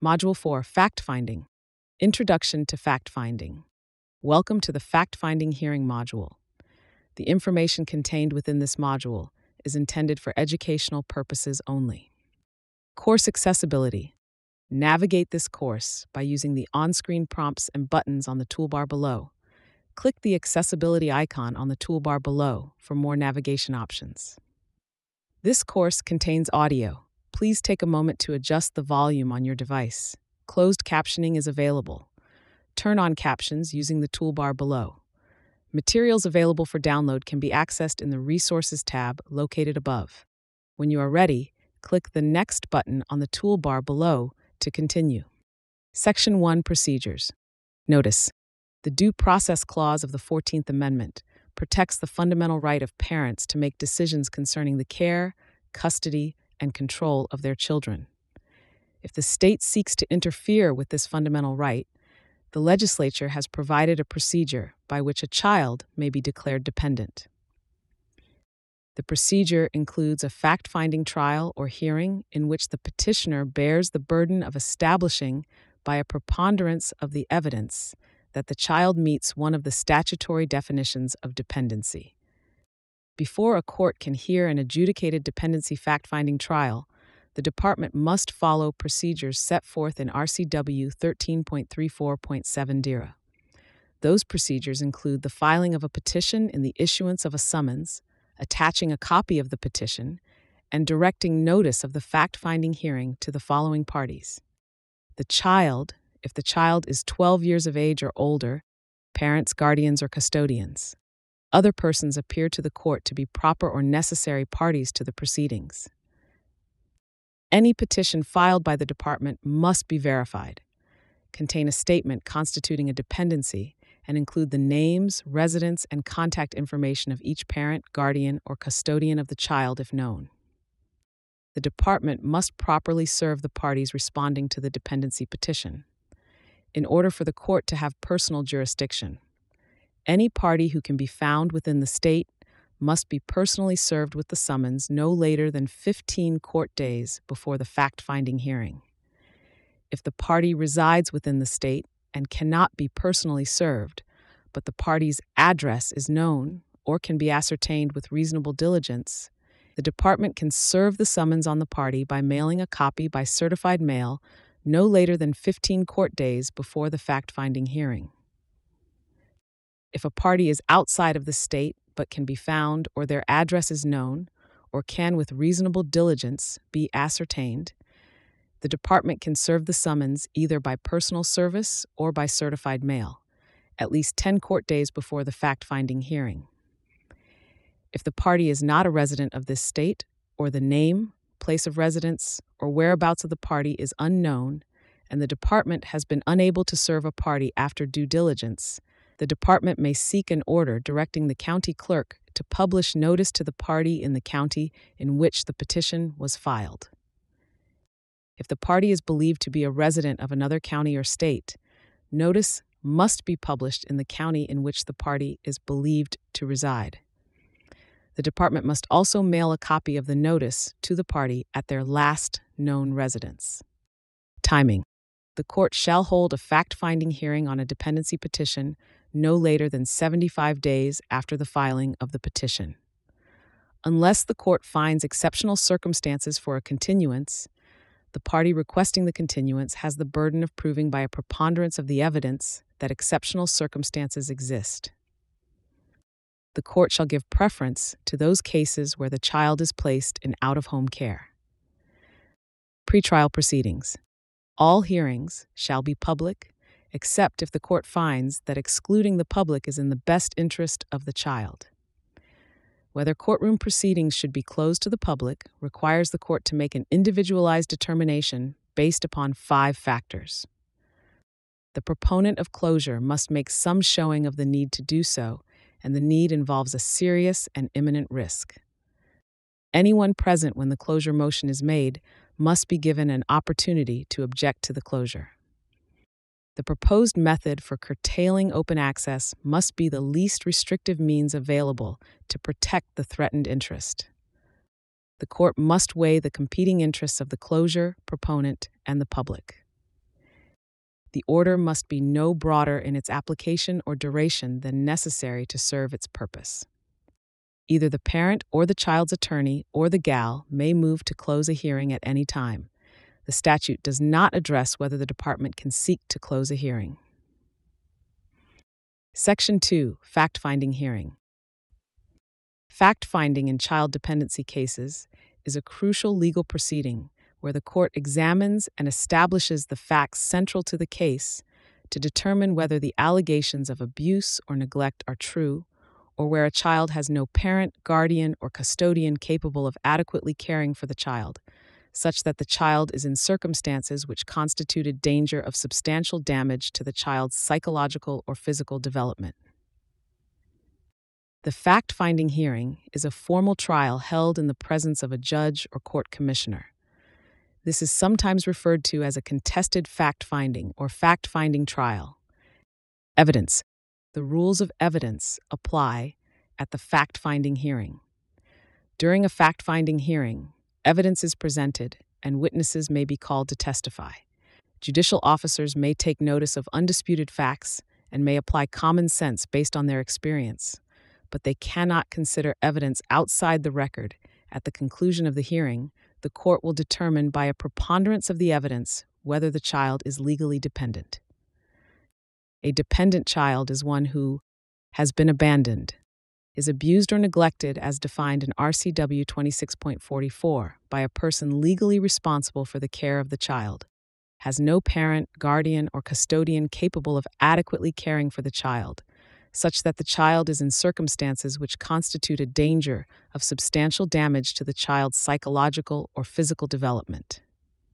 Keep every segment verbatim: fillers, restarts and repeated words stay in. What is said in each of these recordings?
Module four, Fact-Finding. Introduction to Fact-Finding. Welcome to the Fact-Finding Hearing module. The information contained within this module is intended for educational purposes only. Course accessibility. Navigate this course by using the on-screen prompts and buttons on the toolbar below. Click the accessibility icon on the toolbar below for more navigation options. This course contains audio. Please take a moment to adjust the volume on your device. Closed captioning is available. Turn on captions using the toolbar below. Materials available for download can be accessed in the Resources tab located above. When you are ready, click the Next button on the toolbar below to continue. Section one, Procedures. Notice, the Due Process Clause of the fourteenth Amendment protects the fundamental right of parents to make decisions concerning the care, custody, and control of their children. If the state seeks to interfere with this fundamental right, the legislature has provided a procedure by which a child may be declared dependent. The procedure includes a fact-finding trial or hearing in which the petitioner bears the burden of establishing, by a preponderance of the evidence, that the child meets one of the statutory definitions of dependency. Before a court can hear an adjudicated dependency fact-finding trial, the department must follow procedures set forth in R C W thirteen point thirty-four point seven D I R A. Those procedures include the filing of a petition in the issuance of a summons, attaching a copy of the petition, and directing notice of the fact-finding hearing to the following parties: the child, if the child is twelve years of age or older, parents, guardians, or custodians. Other persons appear to the court to be proper or necessary parties to the proceedings. Any petition filed by the department must be verified, contain a statement constituting a dependency, and include the names, residence, and contact information of each parent, guardian, or custodian of the child if known. The department must properly serve the parties responding to the dependency petition. In order for the court to have personal jurisdiction, any party who can be found within the state must be personally served with the summons no later than fifteen court days before the fact-finding hearing. If the party resides within the state and cannot be personally served, but the party's address is known or can be ascertained with reasonable diligence, the department can serve the summons on the party by mailing a copy by certified mail no later than fifteen court days before the fact-finding hearing. If a party is outside of the state but can be found, or their address is known, or can with reasonable diligence be ascertained, the department can serve the summons either by personal service or by certified mail, at least ten court days before the fact-finding hearing. If the party is not a resident of this state, or the name, place of residence, or whereabouts of the party is unknown, and the department has been unable to serve a party after due diligence, the department may seek an order directing the county clerk to publish notice to the party in the county in which the petition was filed. If the party is believed to be a resident of another county or state, notice must be published in the county in which the party is believed to reside. The department must also mail a copy of the notice to the party at their last known residence. Timing. The court shall hold a fact-finding hearing on a dependency petition no later than seventy-five days after the filing of the petition. Unless the court finds exceptional circumstances for a continuance, the party requesting the continuance has the burden of proving by a preponderance of the evidence that exceptional circumstances exist. The court shall give preference to those cases where the child is placed in out-of-home care. Pretrial proceedings. All hearings shall be public, except if the court finds that excluding the public is in the best interest of the child. Whether courtroom proceedings should be closed to the public requires the court to make an individualized determination based upon five factors. The proponent of closure must make some showing of the need to do so, and the need involves a serious and imminent risk. Anyone present when the closure motion is made must be given an opportunity to object to the closure. The proposed method for curtailing open access must be the least restrictive means available to protect the threatened interest. The court must weigh the competing interests of the closure proponent and the public. The order must be no broader in its application or duration than necessary to serve its purpose. Either the parent or the child's attorney or the G A L may move to close a hearing at any time. The statute does not address whether the department can seek to close a hearing. Section two. Fact-finding hearing. Fact-finding in child dependency cases is a crucial legal proceeding where the court examines and establishes the facts central to the case to determine whether the allegations of abuse or neglect are true, or where a child has no parent, guardian, or custodian capable of adequately caring for the child, such that the child is in circumstances which constituted danger of substantial damage to the child's psychological or physical development. The fact-finding hearing is a formal trial held in the presence of a judge or court commissioner. This is sometimes referred to as a contested fact-finding or fact-finding trial. Evidence. The rules of evidence apply at the fact-finding hearing. During a fact-finding hearing, evidence is presented and witnesses may be called to testify. Judicial officers may take notice of undisputed facts and may apply common sense based on their experience, but they cannot consider evidence outside the record. At the conclusion of the hearing, the court will determine by a preponderance of the evidence whether the child is legally dependent. A dependent child is one who has been abandoned, is abused or neglected as defined in R C W twenty-six point forty-four by a person legally responsible for the care of the child, has no parent, guardian, or custodian capable of adequately caring for the child, such that the child is in circumstances which constitute a danger of substantial damage to the child's psychological or physical development,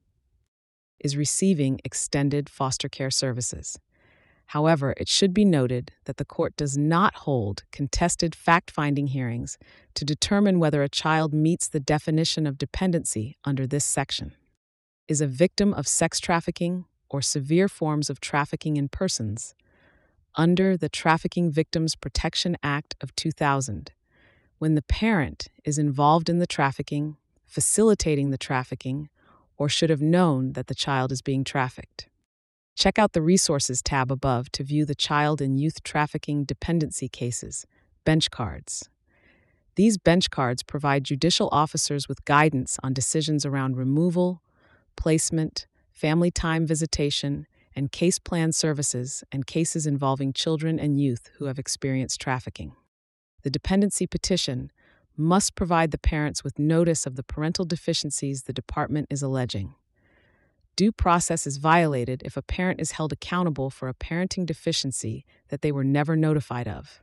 is receiving extended foster care services. However, it should be noted that the court does not hold contested fact-finding hearings to determine whether a child meets the definition of dependency under this section, is a victim of sex trafficking or severe forms of trafficking in persons, under the Trafficking Victims Protection Act of two thousand, when the parent is involved in the trafficking, facilitating the trafficking, or should have known that the child is being trafficked. Check out the Resources tab above to view the child and youth trafficking dependency cases, bench cards. These bench cards provide judicial officers with guidance on decisions around removal, placement, family time visitation, and case plan services and cases involving children and youth who have experienced trafficking. The dependency petition must provide the parents with notice of the parental deficiencies the department is alleging. Due process is violated if a parent is held accountable for a parenting deficiency that they were never notified of.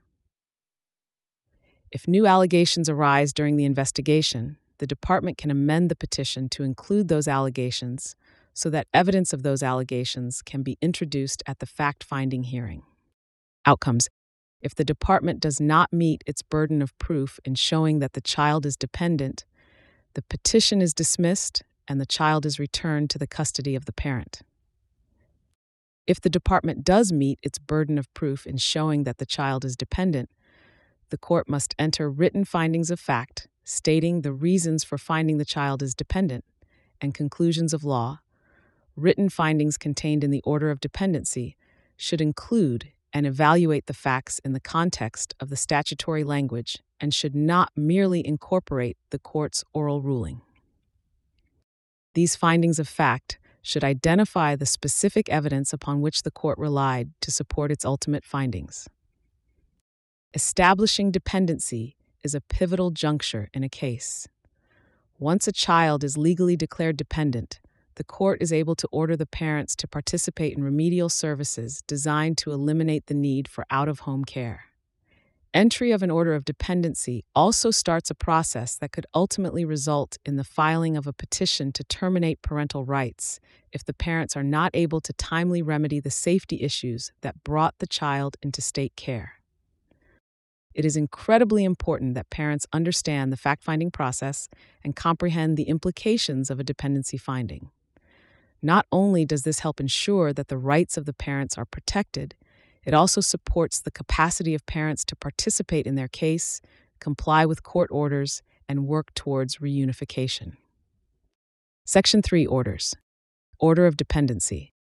If new allegations arise during the investigation, the department can amend the petition to include those allegations so that evidence of those allegations can be introduced at the fact-finding hearing. Outcomes. If the department does not meet its burden of proof in showing that the child is dependent, the petition is dismissed and the child is returned to the custody of the parent. If the department does meet its burden of proof in showing that the child is dependent, the court must enter written findings of fact stating the reasons for finding the child is dependent and conclusions of law. Written findings contained in the order of dependency should include and evaluate the facts in the context of the statutory language and should not merely incorporate the court's oral ruling. These findings of fact should identify the specific evidence upon which the court relied to support its ultimate findings. Establishing dependency is a pivotal juncture in a case. Once a child is legally declared dependent, the court is able to order the parents to participate in remedial services designed to eliminate the need for out-of-home care. Entry of an order of dependency also starts a process that could ultimately result in the filing of a petition to terminate parental rights if the parents are not able to timely remedy the safety issues that brought the child into state care. It is incredibly important that parents understand the fact-finding process and comprehend the implications of a dependency finding. Not only does this help ensure that the rights of the parents are protected, it also supports the capacity of parents to participate in their case, comply with court orders, and work towards reunification. Section three Orders. Order of Dependency.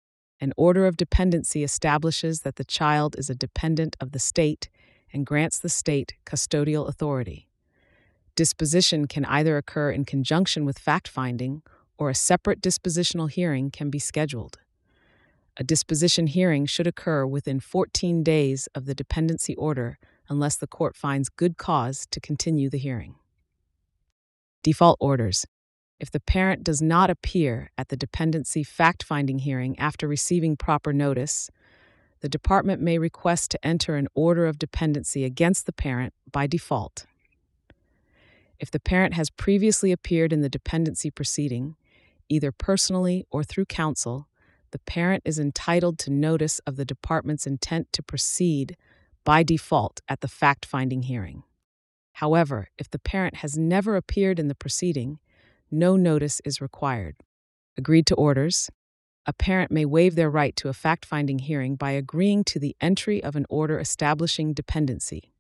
An order of dependency establishes that the child is a dependent of the state and grants the state custodial authority. Disposition can either occur in conjunction with fact-finding, or a separate dispositional hearing can be scheduled. A disposition hearing should occur within fourteen days of the dependency order unless the court finds good cause to continue the hearing. Default orders. If the parent does not appear at the dependency fact-finding hearing after receiving proper notice, the department may request to enter an order of dependency against the parent by default. If the parent has previously appeared in the dependency proceeding, either personally or through counsel, the parent is entitled to notice of the department's intent to proceed by default at the fact-finding hearing. However, if the parent has never appeared in the proceeding, no notice is required. Agreed to orders. A parent may waive their right to a fact-finding hearing by agreeing to the entry of an order establishing dependency.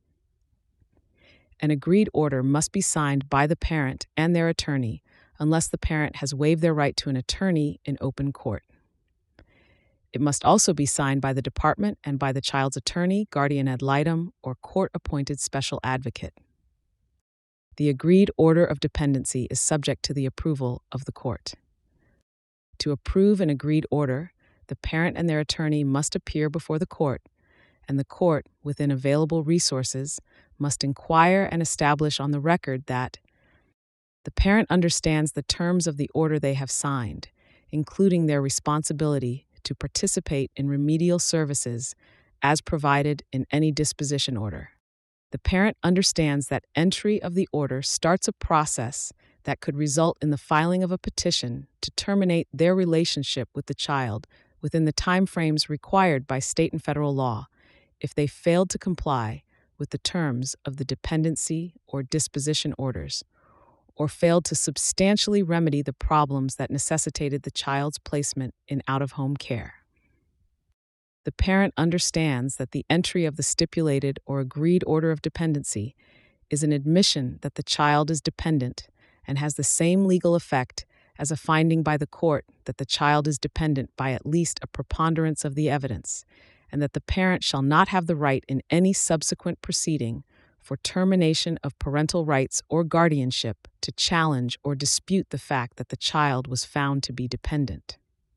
An agreed order must be signed by the parent and their attorney unless the parent has waived their right to an attorney in open court. It must also be signed by the department and by the child's attorney, guardian ad litem, or court-appointed special advocate. The agreed order of dependency is subject to the approval of the court. To approve an agreed order, the parent and their attorney must appear before the court, and the court, within available resources, must inquire and establish on the record that the parent understands the terms of the order they have signed, including their responsibility to participate in remedial services as provided in any disposition order. The parent understands that entry of the order starts a process that could result in the filing of a petition to terminate their relationship with the child within the timeframes required by state and federal law if they failed to comply with the terms of the dependency or disposition orders, or failed to substantially remedy the problems that necessitated the child's placement in out-of-home care. The parent understands that the entry of the stipulated or agreed order of dependency is an admission that the child is dependent and has the same legal effect as a finding by the court that the child is dependent by at least a preponderance of the evidence, and that the parent shall not have the right in any subsequent proceeding for termination of parental rights or guardianship to challenge or dispute the fact that the child was found to be dependent.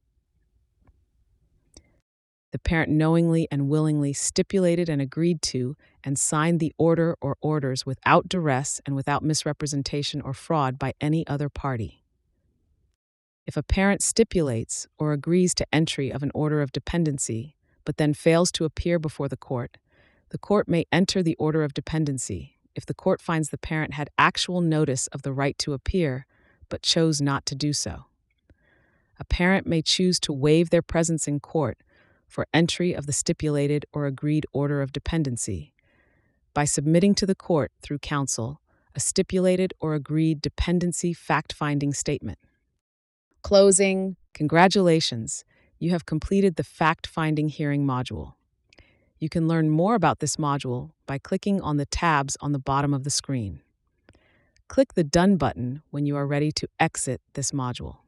The parent knowingly and willingly stipulated and agreed to and signed the order or orders without duress and without misrepresentation or fraud by any other party. If a parent stipulates or agrees to entry of an order of dependency, but then fails to appear before the court, the court may enter the order of dependency if the court finds the parent had actual notice of the right to appear, but chose not to do so. A parent may choose to waive their presence in court for entry of the stipulated or agreed order of dependency by submitting to the court through counsel a stipulated or agreed dependency fact-finding statement. Closing. Congratulations, you have completed the fact-finding hearing module. You can learn more about this module by clicking on the tabs on the bottom of the screen. Click the Done button when you are ready to exit this module.